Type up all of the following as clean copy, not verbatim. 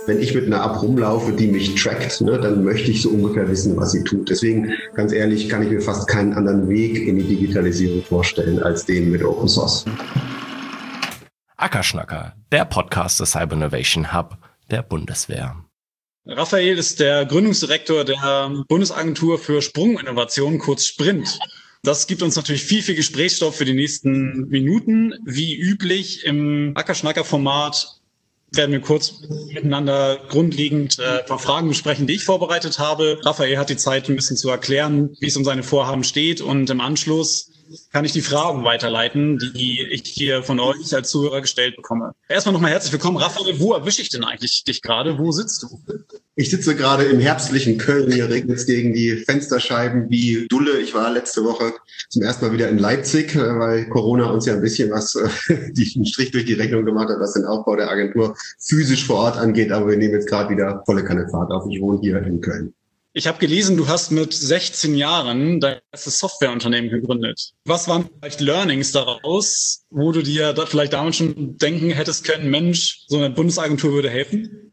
Wenn ich mit einer App rumlaufe, die mich trackt, dann möchte ich so ungefähr wissen, was sie tut. Deswegen, ganz ehrlich, kann ich mir fast keinen anderen Weg in die Digitalisierung vorstellen, als den mit Open Source. Ackerschnacker, der Podcast des Cyber Innovation Hub der Bundeswehr. Raphael ist der Gründungsdirektor der Bundesagentur für Sprunginnovation, kurz Sprint. Das gibt uns natürlich viel Gesprächsstoff für die nächsten Minuten. Wie üblich im Ackerschnacker-Format werden wir kurz miteinander grundlegend ein paar Fragen besprechen, die ich vorbereitet habe. Raphael hat die Zeit, ein bisschen zu erklären, wie es um seine Vorhaben steht. Und im Anschluss kann ich die Fragen weiterleiten, die ich hier von euch als Zuhörer gestellt bekomme. Erstmal nochmal herzlich willkommen. Raphael, wo erwische ich denn eigentlich dich gerade? Wo sitzt du? Ich sitze gerade im herbstlichen Köln. Hier regnet es gegen die Fensterscheiben wie Dulle. Ich war letzte Woche zum ersten Mal wieder in Leipzig, weil Corona uns ja ein bisschen einen Strich durch die Rechnung gemacht hat, was den Aufbau der Agentur physisch vor Ort angeht. Aber wir nehmen jetzt gerade wieder volle Kanne Fahrt auf. Ich wohne hier in Köln. Ich habe gelesen, du hast mit 16 Jahren dein erstes Softwareunternehmen gegründet. Was waren vielleicht Learnings daraus, wo du dir da vielleicht damals schon denken hättest können, Mensch, so eine Bundesagentur würde helfen?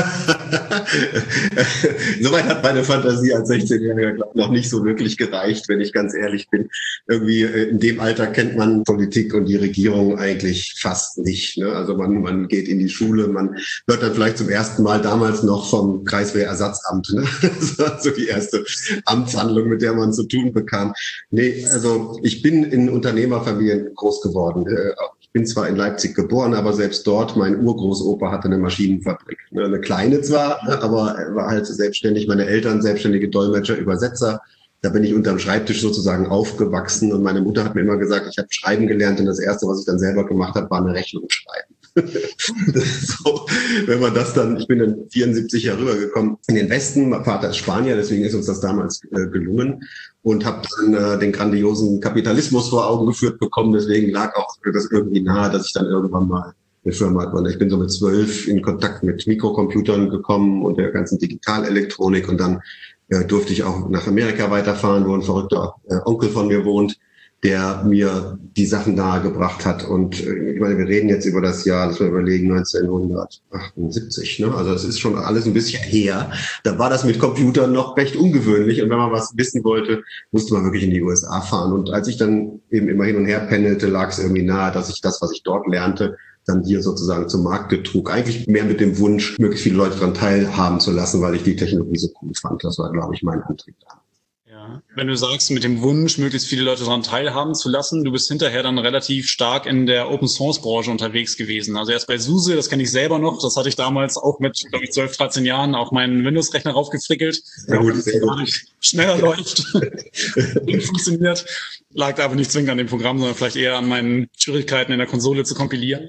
Soweit hat meine Fantasie als 16-Jähriger noch nicht so wirklich gereicht, wenn ich ganz ehrlich bin. Irgendwie in dem Alter kennt man Politik und die Regierung eigentlich fast nicht. Also man geht in die Schule, man hört dann vielleicht zum ersten Mal damals noch vom Kreiswehrersatzamt. Das war so die erste Amtshandlung, mit der man zu tun bekam. Nee, also ich bin in Unternehmerfamilien groß geworden. Ich bin zwar in Leipzig geboren, aber selbst dort, mein Urgroßopa hatte eine Maschinenfabrik. Eine kleine zwar, aber er war halt selbstständig. Meine Eltern selbstständige Dolmetscher, Übersetzer. Da bin ich unterm Schreibtisch sozusagen aufgewachsen und meine Mutter hat mir immer gesagt, ich habe schreiben gelernt und das Erste, was ich dann selber gemacht habe, war eine Rechnung schreiben. So, wenn man das dann, ich bin dann 74 Jahre rübergekommen in den Westen, mein Vater ist Spanier, deswegen ist uns das damals gelungen und habe dann den grandiosen Kapitalismus vor Augen geführt bekommen, deswegen lag auch das irgendwie nahe, dass ich dann irgendwann mal eine Firma hatte. Ich bin so mit 12 in Kontakt mit Mikrocomputern gekommen und der ganzen Digitalelektronik und dann durfte ich auch nach Amerika weiterfahren, wo ein verrückter Onkel von mir wohnt, der mir die Sachen nahegebracht hat. Und ich meine, wir reden jetzt über das Jahr, lass mal überlegen, 1978. Also das ist schon alles ein bisschen her. Da war das mit Computern noch recht ungewöhnlich. Und wenn man was wissen wollte, musste man wirklich in die USA fahren. Und als ich dann eben immer hin und her pendelte, lag es irgendwie nahe, dass ich das, was ich dort lernte, dann hier sozusagen zum Markt trug. Eigentlich mehr mit dem Wunsch, möglichst viele Leute daran teilhaben zu lassen, weil ich die Technologie so cool fand. Das war, glaube ich, mein Antrieb da. Ja, wenn du sagst, mit dem Wunsch, möglichst viele Leute daran teilhaben zu lassen, du bist hinterher dann relativ stark in der Open-Source-Branche unterwegs gewesen. Also erst bei SUSE, das kenne ich selber noch, das hatte ich damals auch mit, glaube ich, 12, 13 Jahren auf meinen Windows-Rechner raufgefrickelt. Ja, gut, sehr gut. Schneller läuft und funktioniert. Lag aber nicht zwingend an dem Programm, sondern vielleicht eher an meinen Schwierigkeiten in der Konsole zu kompilieren.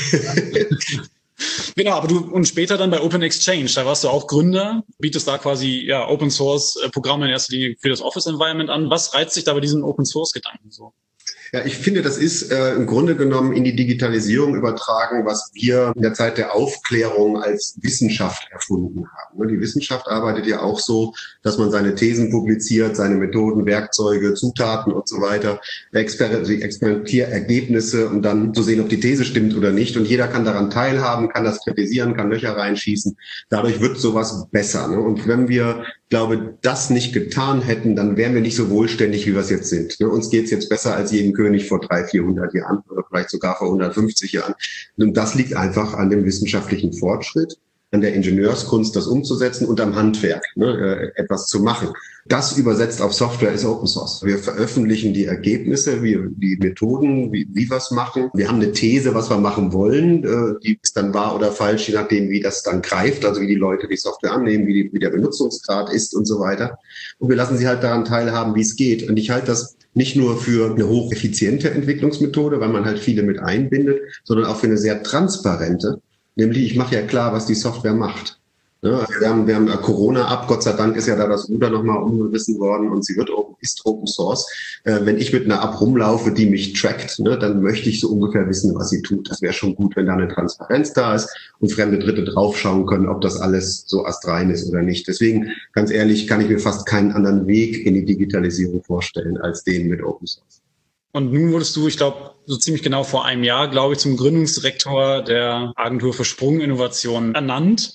Genau, aber du und später dann bei Open Exchange, da warst du auch Gründer, bietest da quasi Open Source Programme in erster Linie für das Office Environment an. Was reizt dich da bei diesen Open Source Gedanken so? Ja, ich finde, das ist im Grunde genommen in die Digitalisierung übertragen, was wir in der Zeit der Aufklärung als Wissenschaft erfunden haben. Die Wissenschaft arbeitet ja auch so, dass man seine Thesen publiziert, seine Methoden, Werkzeuge, Zutaten und so weiter, Experimentierergebnisse, um dann zu sehen, ob die These stimmt oder nicht. Und jeder kann daran teilhaben, kann das kritisieren, kann Löcher reinschießen. Dadurch wird sowas besser. Und wenn wir, glaube, das nicht getan hätten, dann wären wir nicht so wohlständig, wie wir es jetzt sind. Uns geht's jetzt besser als jedem König vor 300, 400 Jahren oder vielleicht sogar vor 150 Jahren. Und das liegt einfach an dem wissenschaftlichen Fortschritt, an der Ingenieurskunst, das umzusetzen und am Handwerk, etwas zu machen. Das übersetzt auf Software ist Open Source. Wir veröffentlichen die Ergebnisse, die Methoden, wie wir es machen. Wir haben eine These, was wir machen wollen. Die ist dann wahr oder falsch, je nachdem, wie das dann greift, also wie die Leute die Software annehmen, wie der Benutzungsgrad ist und so weiter. Und wir lassen sie halt daran teilhaben, wie es geht. Und ich halte das nicht nur für eine hocheffiziente Entwicklungsmethode, weil man halt viele mit einbindet, sondern auch für eine sehr transparente. Nämlich, ich mache ja klar, was die Software macht. Ja, wir haben Corona ab, Gott sei Dank ist ja da das Ruder nochmal umgerissen worden und sie ist Open Source. Wenn ich mit einer App rumlaufe, die mich trackt, dann möchte ich so ungefähr wissen, was sie tut. Das wäre schon gut, wenn da eine Transparenz da ist und fremde Dritte draufschauen können, ob das alles so astrein ist oder nicht. Deswegen, ganz ehrlich, kann ich mir fast keinen anderen Weg in die Digitalisierung vorstellen, als den mit Open Source. Und nun wurdest du, ich glaube, so ziemlich genau vor einem Jahr, glaube ich, zum Gründungsdirektor der Agentur für Sprunginnovation ernannt.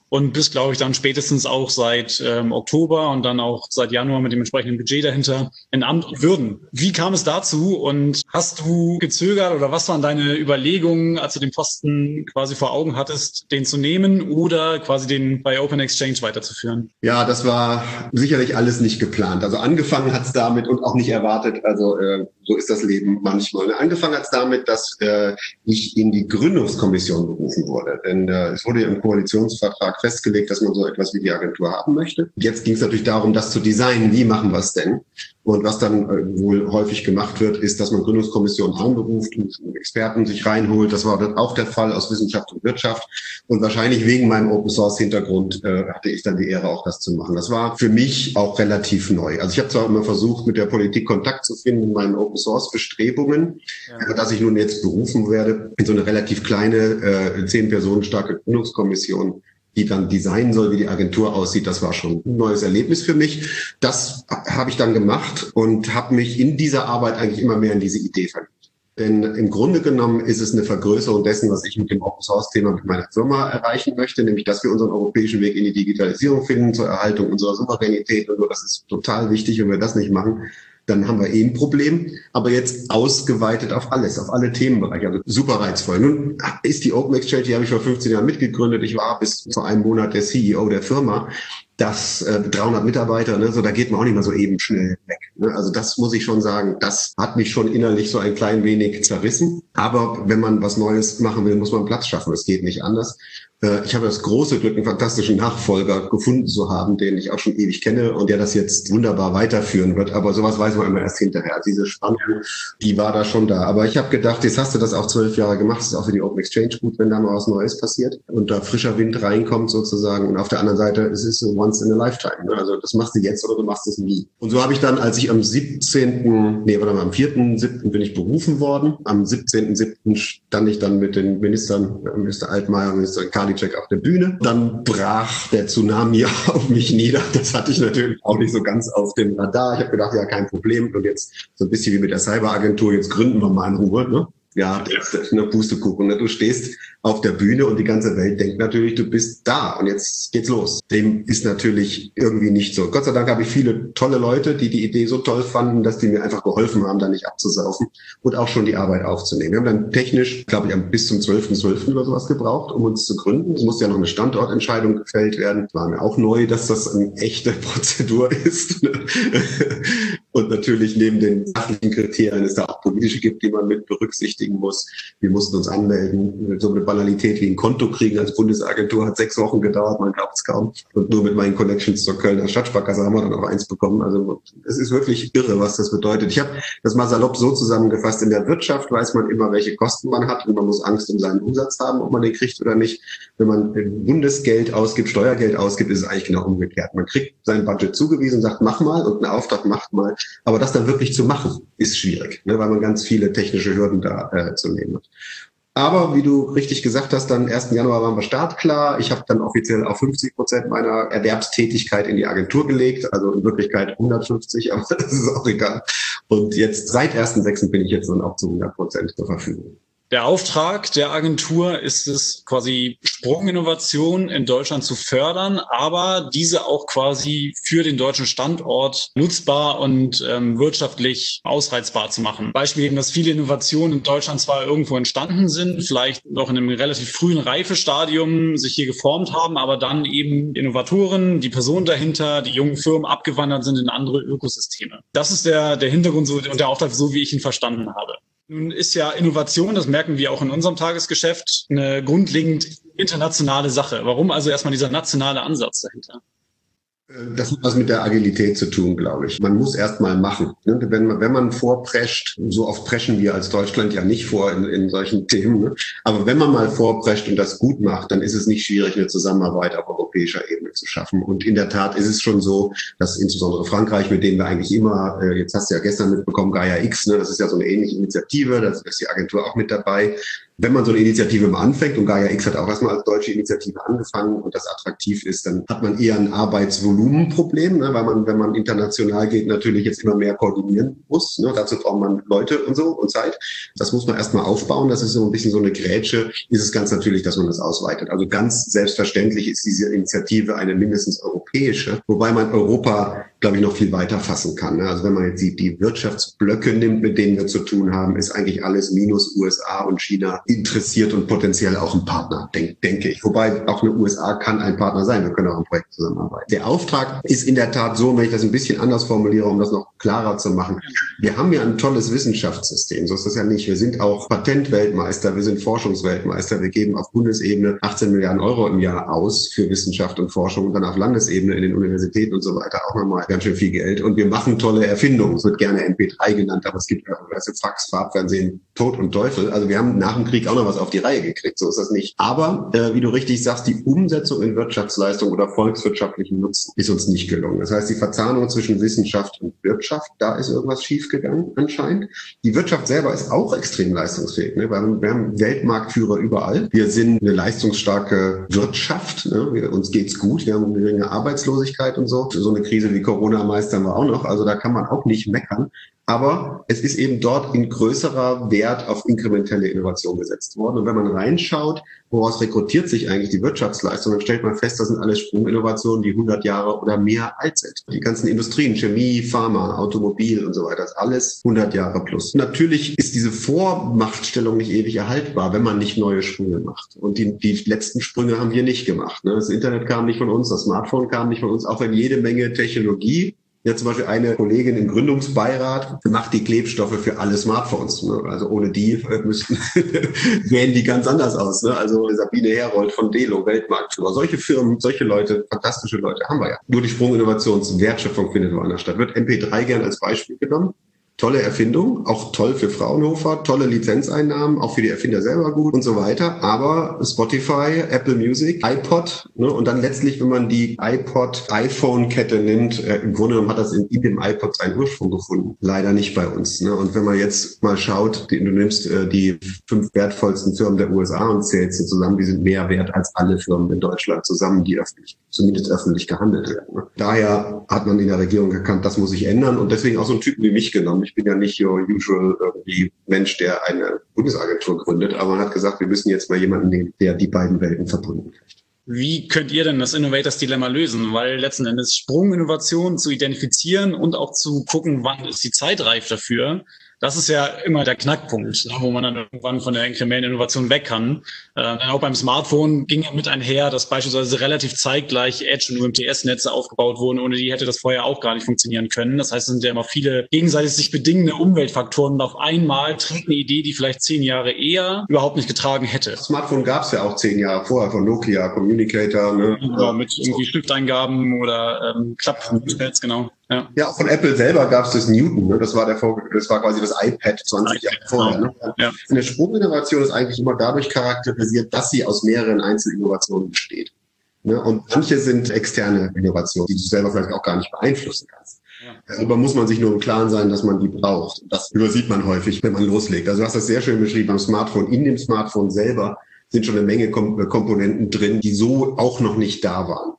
und bist, glaube ich, dann spätestens auch seit Oktober und dann auch seit Januar mit dem entsprechenden Budget dahinter in Amt und Würden. Wie kam es dazu und hast du gezögert oder was waren deine Überlegungen, als du den Posten quasi vor Augen hattest, den zu nehmen oder quasi den bei Open Exchange weiterzuführen? Ja, das war sicherlich alles nicht geplant. Also angefangen hat es damit und auch nicht erwartet, also so ist das Leben manchmal. Angefangen hat es damit, dass ich in die Gründungskommission berufen wurde. Denn es wurde im Koalitionsvertrag festgelegt, dass man so etwas wie die Agentur haben möchte. Jetzt ging es natürlich darum, das zu designen. Wie machen wir es denn? Und was dann wohl häufig gemacht wird, ist, dass man Gründungskommissionen einberuft und Experten sich reinholt. Das war dann auch der Fall aus Wissenschaft und Wirtschaft. Und wahrscheinlich wegen meinem Open-Source-Hintergrund hatte ich dann die Ehre, auch das zu machen. Das war für mich auch relativ neu. Also ich habe zwar immer versucht, mit der Politik Kontakt zu finden in meinen Open-Source-Bestrebungen, aber dass ich nun jetzt berufen werde in so eine relativ kleine, 10 Personen starke Gründungskommission, die dann designen soll, wie die Agentur aussieht, das war schon ein neues Erlebnis für mich. Das habe ich dann gemacht und habe mich in dieser Arbeit eigentlich immer mehr in diese Idee verliebt. Denn im Grunde genommen ist es eine Vergrößerung dessen, was ich mit dem Open-Source-Thema mit meiner Firma erreichen möchte, nämlich, dass wir unseren europäischen Weg in die Digitalisierung finden, zur Erhaltung unserer Souveränität und so. Das ist total wichtig. Wenn wir das nicht machen, dann haben wir ein Problem, aber jetzt ausgeweitet auf alles, auf alle Themenbereiche. Also super reizvoll. Nun ist die Open Exchange, die habe ich vor 15 Jahren mitgegründet. Ich war bis vor einem Monat der CEO der Firma. Das 300 Mitarbeiter, ne, so da geht man auch nicht mal so eben schnell weg. Ne? Also das muss ich schon sagen, das hat mich schon innerlich so ein klein wenig zerrissen. Aber wenn man was Neues machen will, muss man Platz schaffen. Es geht nicht anders. Ich habe das große Glück, einen fantastischen Nachfolger gefunden zu haben, den ich auch schon ewig kenne und der das jetzt wunderbar weiterführen wird. Aber sowas weiß man immer erst hinterher. Also diese Spannung, die war da schon da. Aber ich habe gedacht, jetzt hast du das auch 12 Jahre gemacht. Das ist auch für die Open Exchange gut, wenn da mal was Neues passiert und da frischer Wind reinkommt sozusagen. Und auf der anderen Seite, es ist so once in a lifetime. Ne? Also das machst du jetzt oder du machst es nie. Und so habe ich dann, als ich am 4.7. bin ich berufen worden. Am 17.7. stand ich dann mit den Ministern, Minister Altmaier und Minister Karliczek auf der Bühne. Dann brach der Tsunami auf mich nieder. Das hatte ich natürlich auch nicht so ganz auf dem Radar. Ich habe gedacht, ja, kein Problem. Und jetzt so ein bisschen wie mit der Cyberagentur, jetzt gründen wir mal in Ruhe. Ne? Ja, das ist eine Pustekuchen. Ne? Du stehst auf der Bühne und die ganze Welt denkt natürlich, du bist da und jetzt geht's los. Dem ist natürlich irgendwie nicht so. Gott sei Dank habe ich viele tolle Leute, die die Idee so toll fanden, dass die mir einfach geholfen haben, da nicht abzusaufen und auch schon die Arbeit aufzunehmen. Wir haben dann technisch, glaube ich, bis zum 12.12. oder sowas gebraucht, um uns zu gründen. Es musste ja noch eine Standortentscheidung gefällt werden. Es war mir auch neu, dass das eine echte Prozedur ist. Und natürlich neben den sachlichen Kriterien es da auch politische gibt, die man mit berücksichtigen muss. Wir mussten uns anmelden. So eine Banalität wie ein Konto kriegen als Bundesagentur hat 6 Wochen gedauert, man glaubt es kaum. Und nur mit meinen Connections zur Kölner Stadtsparkasse haben wir dann auch eins bekommen. Also es ist wirklich irre, was das bedeutet. Ich habe das mal salopp so zusammengefasst. In der Wirtschaft weiß man immer, welche Kosten man hat und man muss Angst um seinen Umsatz haben, ob man den kriegt oder nicht. Wenn man Bundesgeld ausgibt, Steuergeld ausgibt, ist es eigentlich genau umgekehrt. Man kriegt sein Budget zugewiesen, sagt, mach mal und einen Auftrag macht mal. Aber das dann wirklich zu machen, ist schwierig, ne, weil man ganz viele technische Hürden da zu nehmen hat. Aber wie du richtig gesagt hast, dann 1. Januar waren wir startklar. Ich habe dann offiziell auch 50% meiner Erwerbstätigkeit in die Agentur gelegt, also in Wirklichkeit 150, aber das ist auch egal. Und jetzt seit 1.6. bin ich jetzt dann auch zu 100% zur Verfügung. Der Auftrag der Agentur ist es, quasi Sprunginnovation in Deutschland zu fördern, aber diese auch quasi für den deutschen Standort nutzbar und wirtschaftlich ausreizbar zu machen. Beispiel eben, dass viele Innovationen in Deutschland zwar irgendwo entstanden sind, vielleicht noch in einem relativ frühen Reifestadium sich hier geformt haben, aber dann eben Innovatoren, die Personen dahinter, die jungen Firmen abgewandert sind in andere Ökosysteme. Das ist der Hintergrund so, und der Auftrag, so wie ich ihn verstanden habe. Nun ist ja Innovation, das merken wir auch in unserem Tagesgeschäft, eine grundlegend internationale Sache. Warum also erstmal dieser nationale Ansatz dahinter? Das hat was mit der Agilität zu tun, glaube ich. Man muss erst mal machen. Wenn man vorprescht, so oft preschen wir als Deutschland ja nicht vor in solchen Themen, ne? Aber wenn man mal vorprescht und das gut macht, dann ist es nicht schwierig, eine Zusammenarbeit auf europäischer Ebene zu schaffen. Und in der Tat ist es schon so, dass insbesondere Frankreich, mit denen wir eigentlich immer, jetzt hast du ja gestern mitbekommen, Gaia X, ne? Das ist ja so eine ähnliche Initiative, da ist die Agentur auch mit dabei. Wenn man so eine Initiative mal anfängt, und Gaia X hat auch erstmal als deutsche Initiative angefangen und das attraktiv ist, dann hat man eher ein Arbeitsvolumenproblem, ne, weil man, wenn man international geht, natürlich jetzt immer mehr koordinieren muss. Ne, dazu braucht man Leute und so und Zeit. Das muss man erstmal aufbauen. Das ist so ein bisschen so eine Grätsche. Ist es ganz natürlich, dass man das ausweitet. Also ganz selbstverständlich ist diese Initiative eine mindestens europäische, wobei man Europa, glaube ich, noch viel weiter fassen kann. Ne? Also wenn man jetzt die Wirtschaftsblöcke nimmt, mit denen wir zu tun haben, ist eigentlich alles minus USA und China interessiert und potenziell auch ein Partner, denke ich. Wobei auch eine USA kann ein Partner sein. Wir können auch im Projekt zusammenarbeiten. Der Auftrag ist in der Tat so, wenn ich das ein bisschen anders formuliere, um das noch klarer zu machen. Wir haben ja ein tolles Wissenschaftssystem. So ist das ja nicht. Wir sind auch Patentweltmeister. Wir sind Forschungsweltmeister. Wir geben auf Bundesebene 18 Milliarden Euro im Jahr aus für Wissenschaft und Forschung und dann auf Landesebene in den Universitäten und so weiter auch nochmal ganz schön viel Geld. Und wir machen tolle Erfindungen. Es wird gerne MP3 genannt, aber es gibt auch Fax, Farbfernsehen, Tod und Teufel. Also wir haben nach dem Krieg auch noch was auf die Reihe gekriegt. So ist das nicht. Aber wie du richtig sagst, die Umsetzung in Wirtschaftsleistung oder volkswirtschaftlichen Nutzen ist uns nicht gelungen. Das heißt, die Verzahnung zwischen Wissenschaft und Wirtschaft, da ist irgendwas schiefgegangen anscheinend. Die Wirtschaft selber ist auch extrem leistungsfähig. Ne? Wir haben Weltmarktführer überall. Wir sind eine leistungsstarke Wirtschaft. Ne? Uns geht's gut. Wir haben eine geringe Arbeitslosigkeit und so. So eine Krise wie Corona meistern wir auch noch. Also da kann man auch nicht meckern. Aber es ist eben dort in größerer Wert auf inkrementelle Innovation gesetzt worden. Und wenn man reinschaut, woraus rekrutiert sich eigentlich die Wirtschaftsleistung, dann stellt man fest, das sind alles Sprunginnovationen, die 100 Jahre oder mehr alt sind. Die ganzen Industrien, Chemie, Pharma, Automobil und so weiter, ist alles 100 Jahre plus. Natürlich ist diese Vormachtstellung nicht ewig erhaltbar, wenn man nicht neue Sprünge macht. Und die letzten Sprünge haben wir nicht gemacht. Das Internet kam nicht von uns, das Smartphone kam nicht von uns, auch wenn jede Menge Technologie. Ja, zum Beispiel eine Kollegin im Gründungsbeirat macht die Klebstoffe für alle Smartphones. Ne? Also ohne die sähen die ganz anders aus. Ne? Also Sabine Herold von Delo, Weltmarktführer. Solche Firmen, solche Leute, fantastische Leute haben wir ja. Nur die Sprunginnovationswertschöpfung findet woanders statt. Wird MP3 gern als Beispiel genommen. Tolle Erfindung, auch toll für Fraunhofer, tolle Lizenzeinnahmen, auch für die Erfinder selber gut und so weiter. Aber Spotify, Apple Music, iPod, ne, und dann letztlich, wenn man die iPod-iPhone-Kette nimmt, im Grunde genommen hat das in dem iPod seinen Ursprung gefunden. Leider nicht bei uns. Ne. Und wenn man jetzt mal schaut, du nimmst die 5 wertvollsten Firmen der USA und zählst sie zusammen, die sind mehr wert als alle Firmen in Deutschland zusammen, die zumindest öffentlich gehandelt werden. Ne. Daher hat man in der Regierung erkannt, das muss sich ändern und deswegen auch so einen Typen wie mich genommen. Ich bin ja nicht your usual irgendwie Mensch, der eine Bundesagentur gründet, aber man hat gesagt, wir müssen jetzt mal jemanden nehmen, der die beiden Welten verbunden kriegt. Wie könnt ihr denn das Innovators Dilemma lösen? Weil letzten Endes Sprunginnovation zu identifizieren und auch zu gucken, wann ist die Zeit reif dafür, das ist ja immer der Knackpunkt, wo man dann irgendwann von der inkrementellen Innovation weg kann. Auch beim Smartphone ging ja mit einher, dass beispielsweise relativ zeitgleich Edge- und UMTS-Netze aufgebaut wurden. Ohne die hätte das vorher auch gar nicht funktionieren können. Das heißt, es sind ja immer viele gegenseitig sich bedingende Umweltfaktoren und auf einmal trägt eine Idee, die vielleicht 10 Jahre eher überhaupt nicht getragen hätte. Das Smartphone gab es ja auch 10 Jahre vorher von Nokia, Communicator. Ne? Genau, mit irgendwie Stifteingaben oder Klapppads, genau. Ja, auch von Apple selber gab es das Newton, ne? Das war quasi das iPad 20 Jahre vorher. Ne? Ja. Eine Sprunginnovation ist eigentlich immer dadurch charakterisiert, dass sie aus mehreren Einzelinnovationen besteht. Ne? Und manche sind externe Innovationen, die du selber vielleicht auch gar nicht beeinflussen kannst. Ja. Darüber muss man sich nur im Klaren sein, dass man die braucht. Das übersieht man häufig, wenn man loslegt. Also du hast das sehr schön beschrieben beim Smartphone. In dem Smartphone selber sind schon eine Menge Komponenten drin, die so auch noch nicht da waren.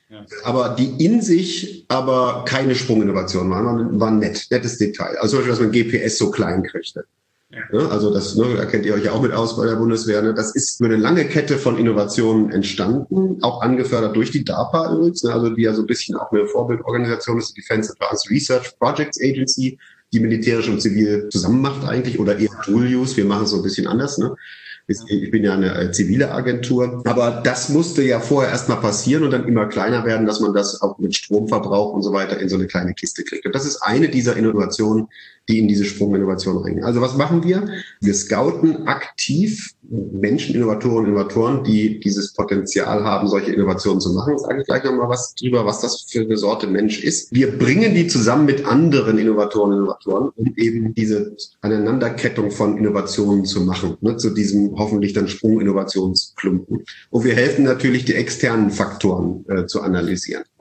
Aber die in sich aber keine Sprunginnovation waren nettes Detail. Also zum Beispiel, dass man GPS so klein kriegte. Ja. Also das, da kennt ihr euch ja auch mit aus bei der Bundeswehr. Ne? Das ist über eine lange Kette von Innovationen entstanden, auch angefördert durch die DARPA übrigens, also die ja so ein bisschen auch eine Vorbildorganisation ist, die Defense Advanced Research Projects Agency, die militärisch und zivil zusammen macht eigentlich, oder eher Dual-Use, wir machen es so ein bisschen anders, ne? Ich bin ja eine zivile Agentur, aber das musste ja vorher erstmal passieren und dann immer kleiner werden, dass man das auch mit Stromverbrauch und so weiter in so eine kleine Kiste kriegt. Und das ist eine dieser Innovationen, die in diese Sprunginnovation reingehen. Also was machen wir? Wir scouten aktiv Menschen, Innovatoren, Innovatoren, die dieses Potenzial haben, solche Innovationen zu machen. Ich sage gleich nochmal was drüber, was das für eine Sorte Mensch ist. Wir bringen die zusammen mit anderen Innovatoren, um eben diese Aneinanderkettung von Innovationen zu machen, ne, zu diesem hoffentlich dann Sprunginnovationsklumpen. Und wir helfen natürlich, die externen Faktoren zu analysieren.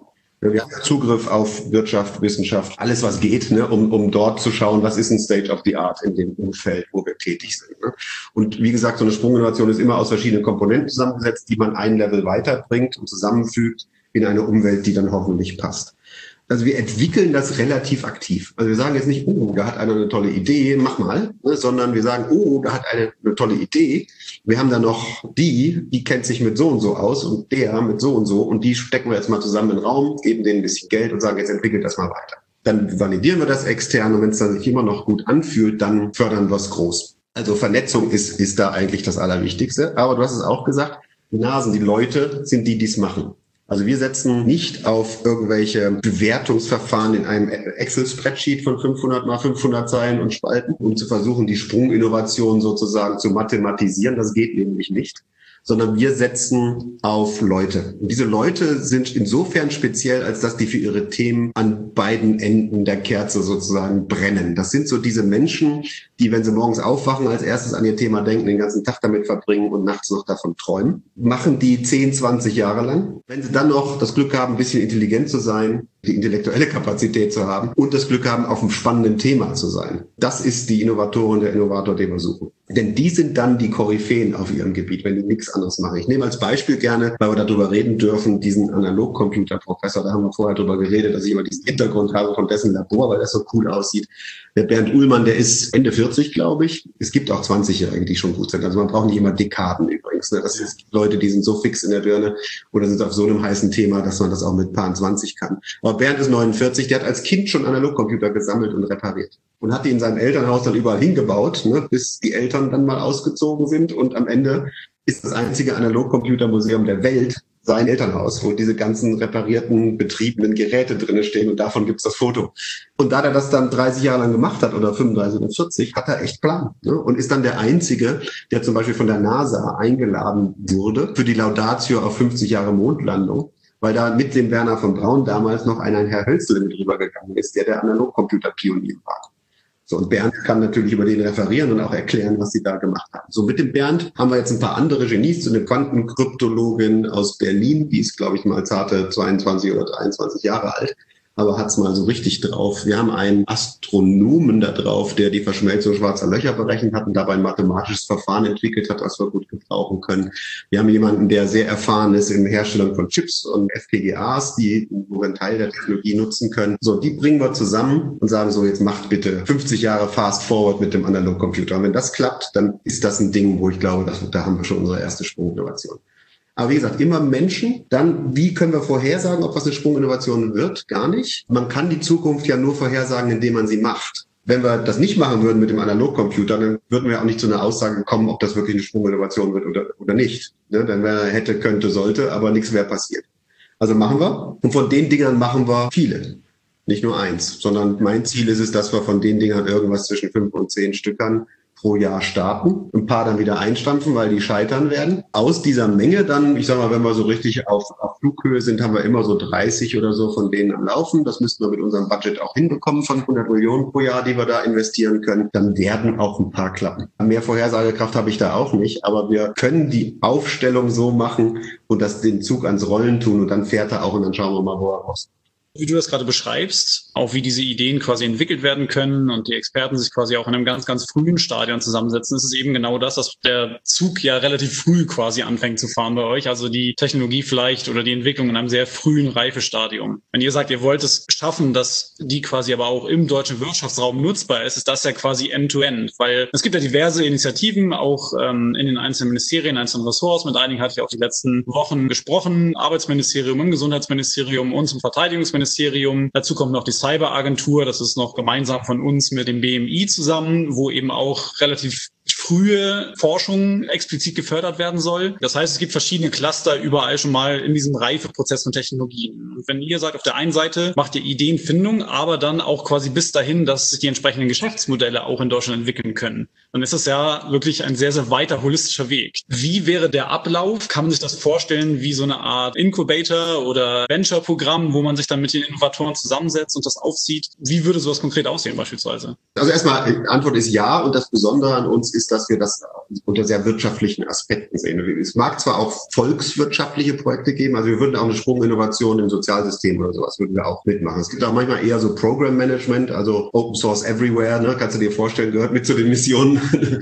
Wir haben Zugriff auf Wirtschaft, Wissenschaft, alles was geht, ne, um dort zu schauen, was ist ein State of the Art in dem Umfeld, wo wir tätig sind. Ne? Und wie gesagt, so eine Sprunginnovation ist immer aus verschiedenen Komponenten zusammengesetzt, die man ein Level weiterbringt und zusammenfügt in eine Umwelt, die dann hoffentlich passt. Also wir entwickeln das relativ aktiv. Also wir sagen jetzt nicht, oh, da hat einer eine tolle Idee, mach mal, ne, sondern wir sagen, oh, da hat eine tolle Idee. Wir haben da noch die kennt sich mit so und so aus und der mit so und die stecken wir jetzt mal zusammen in den Raum, geben denen ein bisschen Geld und sagen, jetzt entwickelt das mal weiter. Dann validieren wir das extern und wenn es dann sich immer noch gut anfühlt, dann fördern wir es groß. Also Vernetzung ist da eigentlich das Allerwichtigste. Aber du hast es auch gesagt, die Nasen, die Leute sind die es machen. Also wir setzen nicht auf irgendwelche Bewertungsverfahren in einem Excel-Spreadsheet von 500 mal 500 Zeilen und Spalten, um zu versuchen, die Sprunginnovation sozusagen zu mathematisieren. Das geht nämlich nicht. Sondern wir setzen auf Leute. Und diese Leute sind insofern speziell, als dass die für ihre Themen an beiden Enden der Kerze sozusagen brennen. Das sind so diese Menschen, die, wenn sie morgens aufwachen, als erstes an ihr Thema denken, den ganzen Tag damit verbringen und nachts noch davon träumen. Machen die 10, 20 Jahre lang. Wenn sie dann noch das Glück haben, ein bisschen intelligent zu sein, die intellektuelle Kapazität zu haben und das Glück haben, auf einem spannenden Thema zu sein. Das ist die Innovatorin, der Innovator, den wir suchen. Denn die sind dann die Koryphäen auf ihrem Gebiet, wenn die nichts anderes machen. Ich nehme als Beispiel gerne, weil wir darüber reden dürfen, diesen Analogcomputer-Professor. Da haben wir vorher darüber geredet, dass ich immer diesen Hintergrund habe von dessen Labor, weil das so cool aussieht. Der Bernd Uhlmann, der ist Ende 40, glaube ich. Es gibt auch 20-Jährige, die schon gut sind. Also man braucht nicht immer Dekaden übrigens. Ne? Das sind Leute, die sind so fix in der Birne oder sind auf so einem heißen Thema, dass man das auch mit Paar 20 kann. Aber Bernd ist 49, der hat als Kind schon Analogcomputer gesammelt und repariert. Und hat die in seinem Elternhaus dann überall hingebaut, ne, bis die Eltern dann mal ausgezogen sind. Und am Ende ist das einzige Analogcomputermuseum der Welt sein Elternhaus, wo diese ganzen reparierten, betriebenen Geräte drinne stehen. Und davon gibt's das Foto. Und da er das dann 30 Jahre lang gemacht hat oder 35 oder 40, hat er echt Plan. Ne? Und ist dann der Einzige, der zum Beispiel von der NASA eingeladen wurde für die Laudatio auf 50 Jahre Mondlandung, weil da mit dem Werner von Braun damals noch ein Herr Hölzle mit rübergegangen ist, der Analogcomputer-Pionier war. So, und Bernd kann natürlich über den referieren und auch erklären, was sie da gemacht haben. So, mit dem Bernd haben wir jetzt ein paar andere Genies, so eine Quantenkryptologin aus Berlin, die ist, glaube ich, mal zarte 22 oder 23 Jahre alt, aber hat's mal so richtig drauf. Wir haben einen Astronomen da drauf, der die Verschmelzung schwarzer Löcher berechnet hat und dabei ein mathematisches Verfahren entwickelt hat, was wir gut gebrauchen können. Wir haben jemanden, der sehr erfahren ist in Herstellung von Chips und FPGAs, wo wir einen Teil der Technologie nutzen können. So, die bringen wir zusammen und sagen so, jetzt macht bitte 50 Jahre Fast Forward mit dem Analogcomputer. Und wenn das klappt, dann ist das ein Ding, wo ich glaube, da haben wir schon unsere erste Sprunginnovation. Aber wie gesagt, immer Menschen. Dann, wie können wir vorhersagen, ob was eine Sprunginnovation wird? Gar nicht. Man kann die Zukunft ja nur vorhersagen, indem man sie macht. Wenn wir das nicht machen würden mit dem Analogcomputer, dann würden wir auch nicht zu einer Aussage kommen, ob das wirklich eine Sprunginnovation wird oder nicht. Ne? Dann wäre hätte, könnte, sollte, aber nichts wäre passiert. Also machen wir. Und von den Dingern machen wir viele. Nicht nur eins, sondern mein Ziel ist es, dass wir von den Dingern irgendwas zwischen 5 und 10 Stückern pro Jahr starten, ein paar dann wieder einstampfen, weil die scheitern werden. Aus dieser Menge dann, ich sag mal, wenn wir so richtig auf Flughöhe sind, haben wir immer so 30 oder so von denen am Laufen. Das müssten wir mit unserem Budget auch hinbekommen von 100 Millionen pro Jahr, die wir da investieren können. Dann werden auch ein paar klappen. Mehr Vorhersagekraft habe ich da auch nicht, aber wir können die Aufstellung so machen und den Zug ans Rollen tun und dann fährt er auch und dann schauen wir mal, wo er rauskommt. Wie du das gerade beschreibst, auch wie diese Ideen quasi entwickelt werden können und die Experten sich quasi auch in einem ganz, ganz frühen Stadion zusammensetzen, ist es eben genau das, dass der Zug ja relativ früh quasi anfängt zu fahren bei euch. Also die Technologie vielleicht oder die Entwicklung in einem sehr frühen Reifestadium. Wenn ihr sagt, ihr wollt es schaffen, dass die quasi aber auch im deutschen Wirtschaftsraum nutzbar ist das ja quasi end-to-end. Weil es gibt ja diverse Initiativen, auch in den einzelnen Ministerien, einzelnen Ressorts. Mit einigen hatte ich auch die letzten Wochen gesprochen. Arbeitsministerium, im Gesundheitsministerium und zum Verteidigungsministerium. Dazu kommt noch die Cyberagentur, das ist noch gemeinsam von uns mit dem BMI zusammen, wo eben auch relativ frühe Forschung explizit gefördert werden soll. Das heißt, es gibt verschiedene Cluster überall schon mal in diesem Reifeprozess von Technologien. Und wenn ihr sagt, auf der einen Seite macht ihr Ideenfindung, aber dann auch quasi bis dahin, dass sich die entsprechenden Geschäftsmodelle auch in Deutschland entwickeln können, dann ist das ja wirklich ein sehr, sehr weiter holistischer Weg. Wie wäre der Ablauf? Kann man sich das vorstellen wie so eine Art Incubator oder Venture-Programm, wo man sich dann mit den Innovatoren zusammensetzt und das aufzieht? Wie würde sowas konkret aussehen beispielsweise? Also erstmal, die Antwort ist ja, und das Besondere an uns ist, dass wir das unter sehr wirtschaftlichen Aspekten sehen. Es mag zwar auch volkswirtschaftliche Projekte geben, also wir würden auch eine Sprunginnovation im Sozialsystem oder sowas würden wir auch mitmachen. Es gibt auch manchmal eher so Program Management, also Open Source Everywhere, ne, kannst du dir vorstellen, gehört mit zu den Missionen.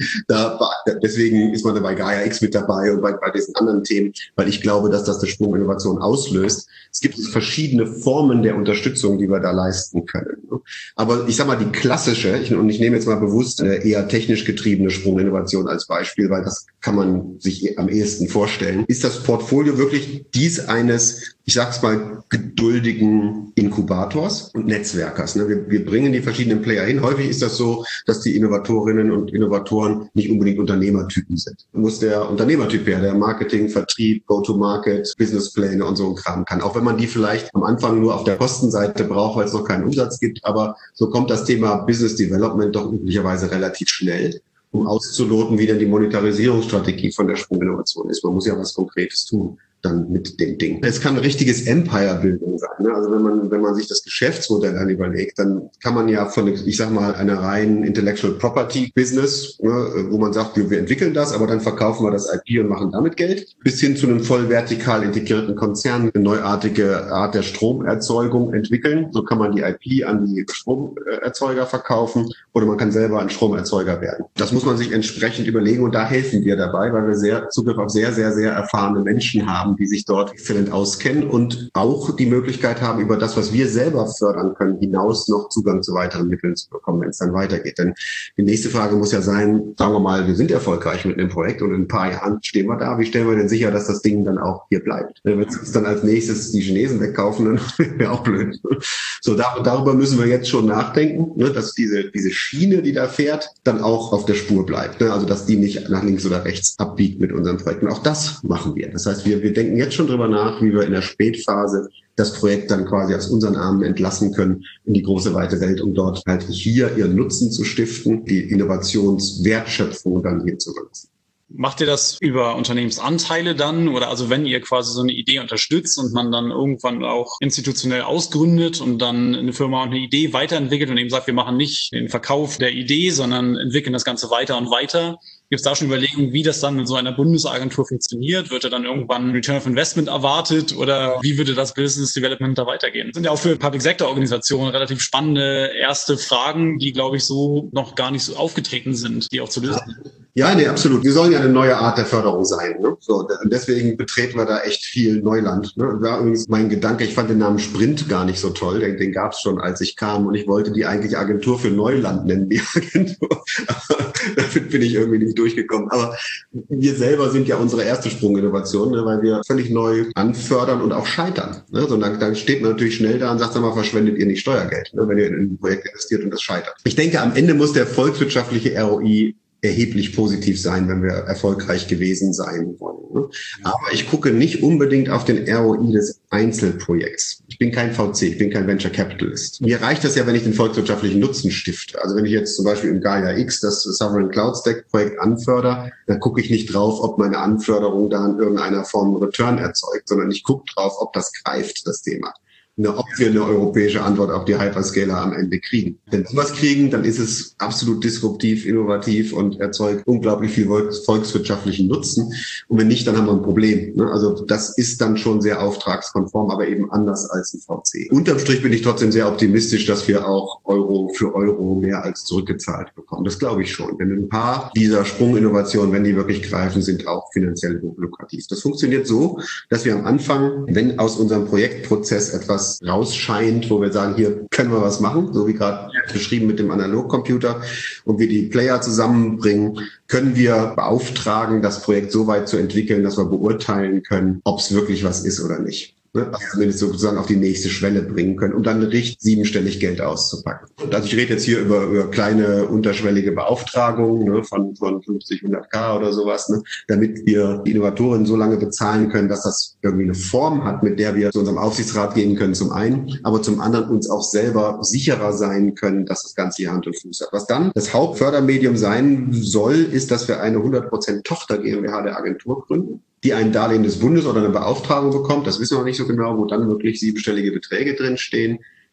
Deswegen ist man dabei Gaia X mit dabei und bei diesen anderen Themen, weil ich glaube, dass das eine Sprunginnovation auslöst. Es gibt verschiedene Formen der Unterstützung, die wir da leisten können. Aber ich sag mal, die klassische, und ich nehme jetzt mal bewusst eine eher technisch getriebene Sprunginnovation als Beispiel, weil das kann man sich am ehesten vorstellen, ist das Portfolio wirklich dies eines, ich sag's mal, geduldigen Inkubators und Netzwerkers. Wir bringen die verschiedenen Player hin. Häufig ist das so, dass die Innovatorinnen und Innovatoren nicht unbedingt Unternehmertypen sind. Muss der Unternehmertyp her, der Marketing, Vertrieb, Go-to-Market, Businesspläne und so ein Kram kann. Auch wenn man die vielleicht am Anfang nur auf der Kostenseite braucht, weil es noch keinen Umsatz gibt. Aber so kommt das Thema Business Development doch üblicherweise relativ schnell, um auszuloten, wie denn die Monetarisierungsstrategie von der Sprunginnovation ist. Man muss ja was Konkretes tun dann mit dem Ding. Es kann ein richtiges Empire-Building sein. Ne? Also wenn man sich das Geschäftsmodell dann überlegt, dann kann man ja von, ich sag mal, einer reinen Intellectual Property Business, ne, wo man sagt, wir entwickeln das, aber dann verkaufen wir das IP und machen damit Geld, bis hin zu einem voll vertikal integrierten Konzern, eine neuartige Art der Stromerzeugung entwickeln. So kann man die IP an die Stromerzeuger verkaufen oder man kann selber ein Stromerzeuger werden. Das muss man sich entsprechend überlegen und da helfen wir dabei, weil wir Zugriff auf sehr, sehr, sehr erfahrene Menschen haben, die sich dort exzellent auskennen und auch die Möglichkeit haben, über das, was wir selber fördern können, hinaus noch Zugang zu weiteren Mitteln zu bekommen, wenn es dann weitergeht. Denn die nächste Frage muss ja sein, sagen wir mal, wir sind erfolgreich mit einem Projekt und in ein paar Jahren stehen wir da. Wie stellen wir denn sicher, dass das Ding dann auch hier bleibt? Wenn wir uns dann als nächstes die Chinesen wegkaufen, dann wäre auch blöd. So, darüber müssen wir jetzt schon nachdenken, ne, dass diese Schiene, die da fährt, dann auch auf der Spur bleibt. Ne? Also, dass die nicht nach links oder rechts abbiegt mit unseren Projekten. Auch das machen wir. Das heißt, wir denken jetzt schon drüber nach, wie wir in der Spätphase das Projekt dann quasi aus unseren Armen entlassen können in die große weite Welt, um dort halt hier ihren Nutzen zu stiften, die Innovationswertschöpfung dann hier zu nutzen. Macht ihr das über Unternehmensanteile dann oder also wenn ihr quasi so eine Idee unterstützt und man dann irgendwann auch institutionell ausgründet und dann eine Firma eine Idee weiterentwickelt und eben sagt, wir machen nicht den Verkauf der Idee, sondern entwickeln das Ganze weiter und weiter? Gibt es da schon Überlegungen, wie das dann in so einer Bundesagentur funktioniert? Wird da dann irgendwann ein Return of Investment erwartet oder wie würde das Business Development da weitergehen? Das sind ja auch für Public Sector Organisationen relativ spannende erste Fragen, die, glaube ich, so noch gar nicht so aufgetreten sind, die auch zu lösen sind. Ja, nee, absolut. Wir sollen ja eine neue Art der Förderung sein. Ne? So, und deswegen betreten wir da echt viel Neuland. Ne? Und war übrigens mein Gedanke, ich fand den Namen Sprint gar nicht so toll. Den gab es schon, als ich kam. Und ich wollte die eigentlich Agentur für Neuland nennen, die Agentur. Aber damit bin ich irgendwie nicht durchgekommen. Aber wir selber sind ja unsere erste Sprunginnovation, ne? Weil wir völlig neu anfördern und auch scheitern. Ne? So, dann steht man natürlich schnell da und sagt, sag mal, verschwendet ihr nicht Steuergeld, ne? Wenn ihr in ein Projekt investiert und das scheitert. Ich denke, am Ende muss der volkswirtschaftliche ROI erheblich positiv sein, wenn wir erfolgreich gewesen sein wollen. Aber ich gucke nicht unbedingt auf den ROI des Einzelprojekts. Ich bin kein VC, ich bin kein Venture Capitalist. Mir reicht das ja, wenn ich den volkswirtschaftlichen Nutzen stifte. Also wenn ich jetzt zum Beispiel im Gaia X das Sovereign Cloud Stack Projekt anfördere, dann gucke ich nicht drauf, ob meine Anförderung da in irgendeiner Form Return erzeugt, sondern ich gucke drauf, ob das greift, das Thema. Ob wir eine europäische Antwort auf die Hyperscaler am Ende kriegen. Wenn wir was kriegen, dann ist es absolut disruptiv, innovativ und erzeugt unglaublich viel volkswirtschaftlichen Nutzen. Und wenn nicht, dann haben wir ein Problem. Also das ist dann schon sehr auftragskonform, aber eben anders als ein VC. Unterm Strich bin ich trotzdem sehr optimistisch, dass wir auch Euro für Euro mehr als zurückgezahlt bekommen. Das glaube ich schon. Denn ein paar dieser Sprunginnovationen, wenn die wirklich greifen, sind auch finanziell lukrativ. Das funktioniert so, dass wir am Anfang, wenn aus unserem Projektprozess etwas rausscheint, wo wir sagen, hier können wir was machen, so wie gerade beschrieben mit dem Analogcomputer, und wir die Player zusammenbringen, können wir beauftragen, das Projekt so weit zu entwickeln, dass wir beurteilen können, ob es wirklich was ist oder nicht. Also zumindest sozusagen auf die nächste Schwelle bringen können, um dann richtig siebenstellig Geld auszupacken. Und also ich rede jetzt hier über kleine unterschwellige Beauftragungen, ne, von 50, 100k oder sowas, ne, damit wir die Innovatoren so lange bezahlen können, dass das irgendwie eine Form hat, mit der wir zu unserem Aufsichtsrat gehen können zum einen, aber zum anderen uns auch selber sicherer sein können, dass das Ganze hier Hand und Fuß hat. Was dann das Hauptfördermedium sein soll, ist, dass wir eine 100% Tochter GmbH der Agentur gründen, die ein Darlehen des Bundes oder eine Beauftragung bekommt. Das wissen wir noch nicht so genau, wo dann wirklich siebenstellige Beträge drin stehen.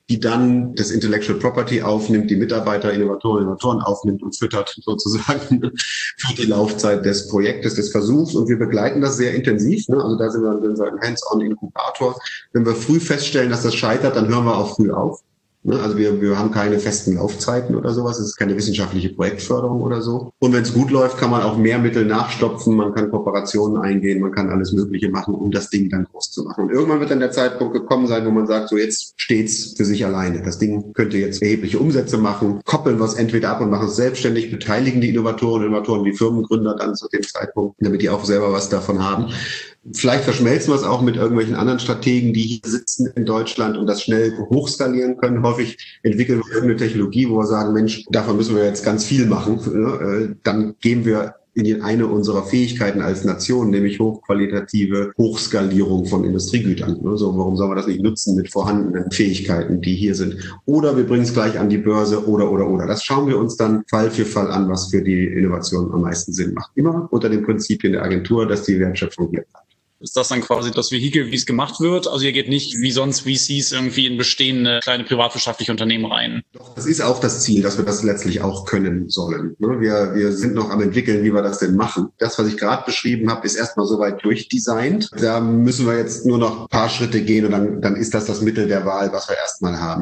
die dann das Intellectual Property aufnimmt, die Mitarbeiter, Innovatoren aufnimmt und füttert sozusagen für die Laufzeit des Projektes, des Versuchs. Und wir begleiten das sehr intensiv. Ne? Also da sind wir ein Hands-on-Inkubator. Wenn wir früh feststellen, dass das scheitert, dann hören wir auch früh auf. Also wir haben keine festen Laufzeiten oder sowas. Es ist keine wissenschaftliche Projektförderung oder so. Und wenn es gut läuft, kann man auch mehr Mittel nachstopfen. Man kann Kooperationen eingehen. Man kann alles Mögliche machen, um das Ding dann groß zu machen. Und irgendwann wird dann der Zeitpunkt gekommen sein, wo man sagt, so jetzt steht's für sich alleine. Das Ding könnte jetzt erhebliche Umsätze machen. Koppeln wir es entweder ab und machen es selbstständig, beteiligen die Innovatoren, die Firmengründer dann zu dem Zeitpunkt, damit die auch selber was davon haben. Vielleicht verschmelzen wir es auch mit irgendwelchen anderen Strategen, die hier sitzen in Deutschland und das schnell hochskalieren können. Häufig entwickeln wir irgendeine Technologie, wo wir sagen, Mensch, davon müssen wir jetzt ganz viel machen. Dann gehen wir in eine unserer Fähigkeiten als Nation, nämlich hochqualitative Hochskalierung von Industriegütern. So, warum sollen wir das nicht nutzen mit vorhandenen Fähigkeiten, die hier sind? Oder wir bringen es gleich an die Börse oder. Das schauen wir uns dann Fall für Fall an, was für die Innovation am meisten Sinn macht. Immer unter den Prinzipien der Agentur, dass die Wertschöpfung hier bleibt. Ist das dann quasi das Vehikel, wie es gemacht wird? Also ihr geht nicht wie sonst VCs irgendwie in bestehende kleine privatwirtschaftliche Unternehmen rein. Doch, das ist auch das Ziel, dass wir das letztlich auch können sollen. Wir sind noch am entwickeln, wie wir das denn machen. Das, was ich gerade beschrieben habe, ist erstmal soweit durchdesignt. Da müssen wir jetzt nur noch ein paar Schritte gehen und dann ist das Mittel der Wahl, was wir erstmal haben.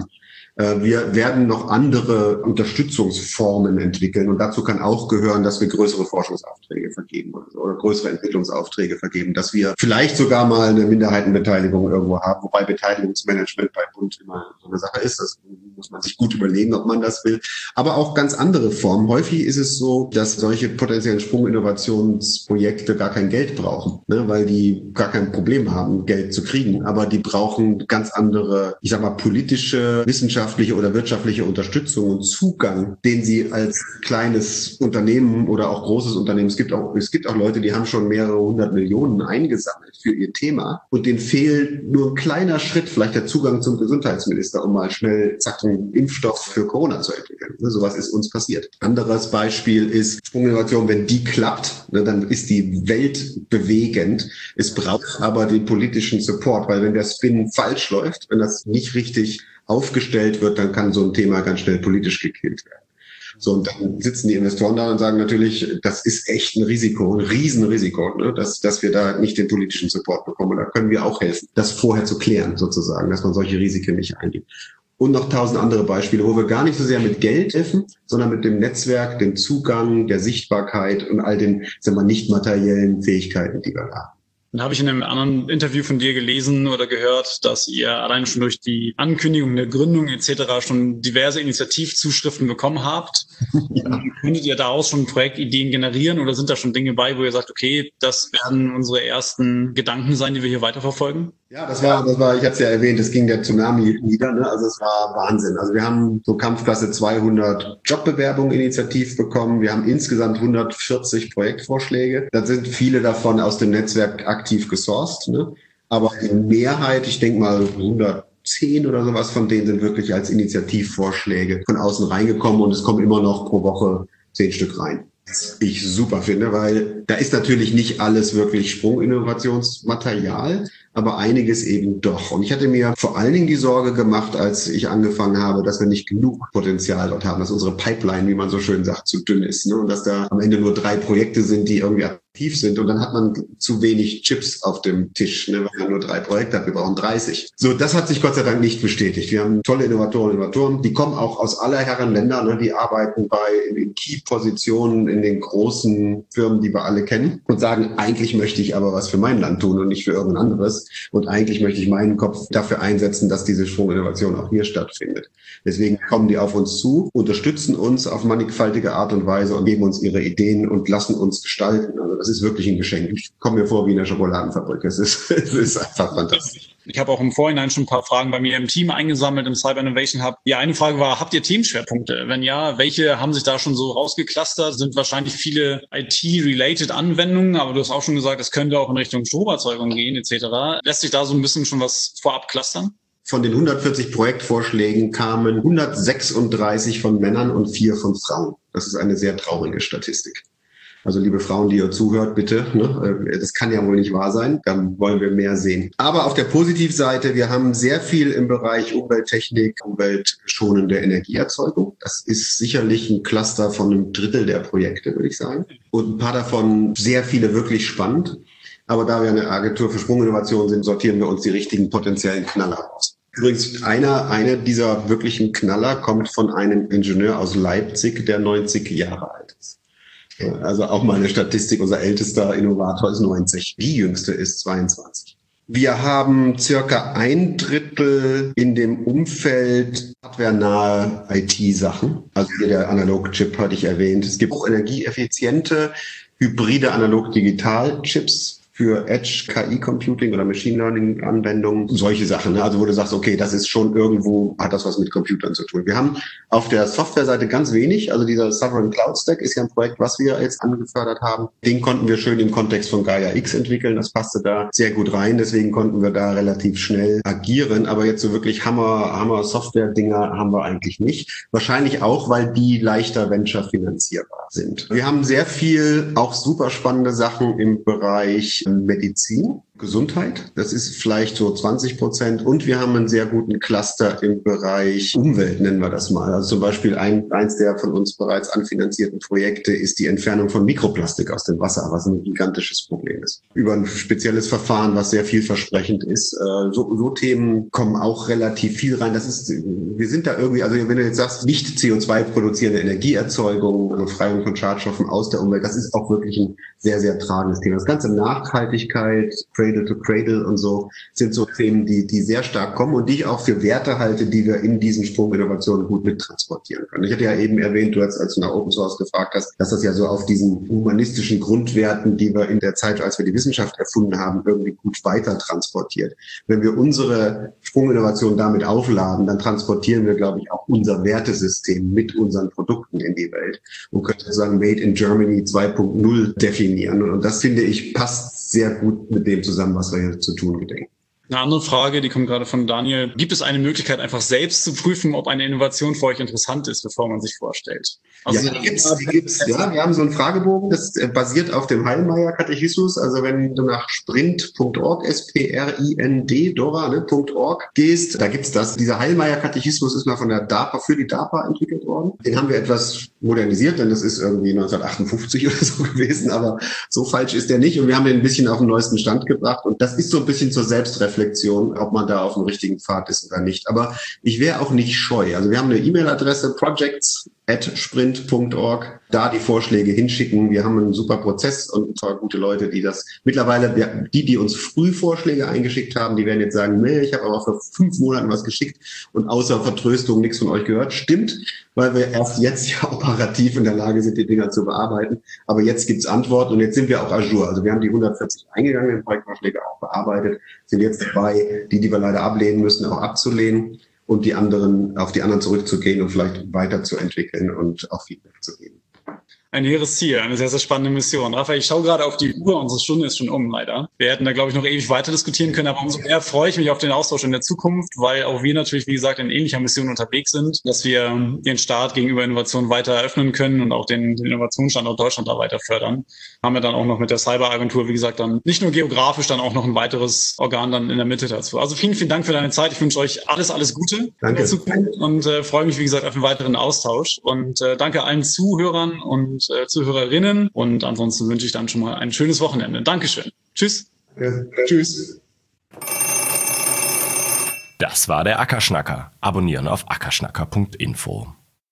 Wir werden noch andere Unterstützungsformen entwickeln und dazu kann auch gehören, dass wir größere Forschungsaufträge vergeben oder größere Entwicklungsaufträge vergeben, dass wir vielleicht sogar mal eine Minderheitenbeteiligung irgendwo haben, wobei Beteiligungsmanagement bei Bund immer so eine Sache ist. Das muss man sich gut überlegen, ob man das will. Aber auch ganz andere Formen. Häufig ist es so, dass solche potenziellen Sprunginnovationsprojekte gar kein Geld brauchen, ne, weil die gar kein Problem haben, Geld zu kriegen. Aber die brauchen ganz andere, ich sag mal, politische, wissenschaftliche oder wirtschaftliche Unterstützung und Zugang, den sie als kleines Unternehmen oder auch großes Unternehmen, es gibt auch Leute, die haben schon mehrere 100 Millionen eingesammelt für ihr Thema und denen fehlt nur ein kleiner Schritt, vielleicht der Zugang zum Gesundheitsminister, um mal schnell, zack, einen Impfstoff für Corona zu entwickeln. Sowas ist uns passiert. Anderes Beispiel ist Sprunginnovation, wenn die klappt, dann ist die Welt bewegend. Es braucht aber den politischen Support, weil wenn der Spin falsch läuft, wenn das nicht richtig aufgestellt wird, dann kann so ein Thema ganz schnell politisch gekillt werden. So, und dann sitzen die Investoren da und sagen natürlich, das ist echt ein Risiko, ein Riesenrisiko, ne, dass wir da nicht den politischen Support bekommen. Und da können wir auch helfen, das vorher zu klären sozusagen, dass man solche Risiken nicht eingeht. Und noch 1000 andere Beispiele, wo wir gar nicht so sehr mit Geld helfen, sondern mit dem Netzwerk, dem Zugang, der Sichtbarkeit und all den, sagen wir, nicht materiellen Fähigkeiten, die wir haben. Dann habe ich in einem anderen Interview von dir gelesen oder gehört, dass ihr allein schon durch die Ankündigung der Gründung etc. schon diverse Initiativzuschriften bekommen habt. Ja. Könntet ihr daraus schon Projektideen generieren oder sind da schon Dinge bei, wo ihr sagt, okay, das werden unsere ersten Gedanken sein, die wir hier weiterverfolgen? Ja, das war, ich hatte es ja erwähnt, es ging der Tsunami nieder, ne? Also es war Wahnsinn. Also wir haben so Kampfklasse 200 Jobbewerbungen initiativ bekommen. Wir haben insgesamt 140 Projektvorschläge. Da sind viele davon aus dem Netzwerk aktiv gesourced, ne? Aber die Mehrheit, ich denke mal 110 oder sowas von denen sind wirklich als Initiativvorschläge von außen reingekommen und es kommen immer noch pro Woche 10 Stück rein. Was ich super finde, weil da ist natürlich nicht alles wirklich Sprunginnovationsmaterial, aber einiges eben doch. Und ich hatte mir vor allen Dingen die Sorge gemacht, als ich angefangen habe, dass wir nicht genug Potenzial dort haben, dass unsere Pipeline, wie man so schön sagt, zu dünn ist, ne? Und dass da am Ende nur 3 Projekte sind, die irgendwie aktiv sind. Und dann hat man zu wenig Chips auf dem Tisch, ne? Weil man nur 3 Projekte hat. Wir brauchen 30. So, das hat sich Gott sei Dank nicht bestätigt. Wir haben tolle Innovatoren, die kommen auch aus aller Herren Länder, ne? Die arbeiten in Key-Positionen in den großen Firmen, die wir alle kennen und sagen, eigentlich möchte ich aber was für mein Land tun und nicht für irgendein anderes. Und eigentlich möchte ich meinen Kopf dafür einsetzen, dass diese Sprunginnovation auch hier stattfindet. Deswegen kommen die auf uns zu, unterstützen uns auf mannigfaltige Art und Weise und geben uns ihre Ideen und lassen uns gestalten. Also das ist wirklich ein Geschenk. Ich komme mir vor wie in der Schokoladenfabrik. Es ist einfach fantastisch. Ich habe auch im Vorhinein schon ein paar Fragen bei mir im Team eingesammelt, im Cyber Innovation Hub. Ja, eine Frage war, habt ihr Themenschwerpunkte? Wenn ja, welche haben sich da schon so rausgeklustert? Sind wahrscheinlich viele IT-related Anwendungen, aber du hast auch schon gesagt, es könnte auch in Richtung Stromerzeugung gehen etc. Lässt sich da so ein bisschen schon was vorab clustern? Von den 140 Projektvorschlägen kamen 136 von Männern und 4 von Frauen. Das ist eine sehr traurige Statistik. Also liebe Frauen, die ihr zuhört, bitte, ne? Das kann ja wohl nicht wahr sein. Dann wollen wir mehr sehen. Aber auf der Positivseite, wir haben sehr viel im Bereich Umwelttechnik, umweltschonende Energieerzeugung. Das ist sicherlich ein Cluster von 1/3 der Projekte, würde ich sagen. Und ein paar davon, sehr viele wirklich spannend. Aber da wir eine Agentur für Sprunginnovation sind, sortieren wir uns die richtigen potenziellen Knaller aus. Übrigens, einer dieser wirklichen Knaller kommt von einem Ingenieur aus Leipzig, der 90 Jahre alt ist. Also auch mal eine Statistik, unser ältester Innovator ist 90, die jüngste ist 22. Wir haben circa 1/3 in dem Umfeld hardwarenahe IT-Sachen. Also hier der Analog-Chip hatte ich erwähnt. Es gibt auch energieeffiziente, hybride Analog-Digital-Chips für Edge, KI-Computing oder Machine Learning-Anwendungen, solche Sachen. Ne? Also wo du sagst, okay, das ist schon irgendwo, hat das was mit Computern zu tun. Wir haben auf der Softwareseite ganz wenig. Also dieser Sovereign Cloud Stack ist ja ein Projekt, was wir jetzt angefördert haben. Den konnten wir schön im Kontext von Gaia X entwickeln. Das passte da sehr gut rein. Deswegen konnten wir da relativ schnell agieren. Aber jetzt so wirklich Hammer Software-Dinger haben wir eigentlich nicht. Wahrscheinlich auch, weil die leichter Venture finanzierbar sind. Wir haben sehr viel, auch super spannende Sachen im Bereich Medizin, Gesundheit. Das ist vielleicht so 20%. Und wir haben einen sehr guten Cluster im Bereich Umwelt, nennen wir das mal. Also zum Beispiel eins der von uns bereits anfinanzierten Projekte ist die Entfernung von Mikroplastik aus dem Wasser, was ein gigantisches Problem ist. Über ein spezielles Verfahren, was sehr vielversprechend ist. So Themen kommen auch relativ viel rein. Wir sind da irgendwie, also wenn du jetzt sagst, nicht CO2 produzierende Energieerzeugung, also Freiung von Schadstoffen aus der Umwelt, das ist auch wirklich ein sehr, sehr tragendes Thema. Das ganze Nachhaltigkeit, Cradle to Cradle und so sind so Themen, die sehr stark kommen und die ich auch für Werte halte, die wir in diesen Sprunginnovationen gut mittransportieren können. Ich hatte ja eben erwähnt, als du nach Open Source gefragt hast, dass das ja so auf diesen humanistischen Grundwerten, die wir in der Zeit, als wir die Wissenschaft erfunden haben, irgendwie gut weiter transportiert. Wenn wir unsere Sprunginnovation damit aufladen, dann transportieren wir, glaube ich, auch unser Wertesystem mit unseren Produkten in die Welt und können sozusagen Made in Germany 2.0 definieren. Und das, finde ich, passt sehr gut mit dem zusammen, was wir hier zu tun gedenken. Eine andere Frage, die kommt gerade von Daniel. Gibt es eine Möglichkeit, einfach selbst zu prüfen, ob eine Innovation für euch interessant ist, bevor man sich vorstellt? Also ja, die gibt's. Ja, wir haben so einen Fragebogen, das basiert auf dem Heilmeier-Katechismus. Also wenn du nach sprint.org, SPRIND, Dora, ne, .org gehst, da gibt's das. Dieser Heilmeier-Katechismus ist mal von der DARPA, für die DARPA entwickelt worden. Den haben wir etwas modernisiert, denn das ist irgendwie 1958 oder so gewesen, aber so falsch ist der nicht. Und wir haben den ein bisschen auf den neuesten Stand gebracht. Und das ist so ein bisschen zur Selbstreflexion, ob man da auf dem richtigen Pfad ist oder nicht. Aber ich wäre auch nicht scheu. Also wir haben eine E-Mail-Adresse, projects@sprint.org, da die Vorschläge hinschicken. Wir haben einen super Prozess und zwar gute Leute, die das mittlerweile, die uns früh Vorschläge eingeschickt haben, die werden jetzt sagen, nee, ich habe aber vor 5 Monaten was geschickt und außer Vertröstung nichts von euch gehört. Stimmt, weil wir erst jetzt ja operativ in der Lage sind, die Dinger zu bearbeiten. Aber jetzt gibt's Antworten und jetzt sind wir auch Azure. Also wir haben die 140 eingegangenen Projektvorschläge auch bearbeitet, sind jetzt dabei, die wir leider ablehnen müssen, auch abzulehnen und auf die anderen zurückzugehen und vielleicht weiterzuentwickeln und auch Feedback zu geben. Ein hehres Ziel, eine sehr, sehr spannende Mission. Raphael, ich schaue gerade auf die Uhr, unsere Stunde ist schon um, leider. Wir hätten da, glaube ich, noch ewig weiter diskutieren können, aber umso mehr freue ich mich auf den Austausch in der Zukunft, weil auch wir natürlich, wie gesagt, in ähnlicher Mission unterwegs sind, dass wir den Staat gegenüber Innovation weiter eröffnen können und auch den Innovationsstandort Deutschland da weiter fördern. Haben wir dann auch noch mit der Cyberagentur, wie gesagt, dann nicht nur geografisch, dann auch noch ein weiteres Organ dann in der Mitte dazu. Also vielen, vielen Dank für deine Zeit. Ich wünsche euch alles Gute in der Zukunft und freue mich, wie gesagt, auf den weiteren Austausch. Und danke allen Zuhörern und Zuhörerinnen und ansonsten wünsche ich dann schon mal ein schönes Wochenende. Dankeschön. Tschüss. Ja, tschüss. Das war der Ackerschnacker. Abonnieren auf ackerschnacker.info.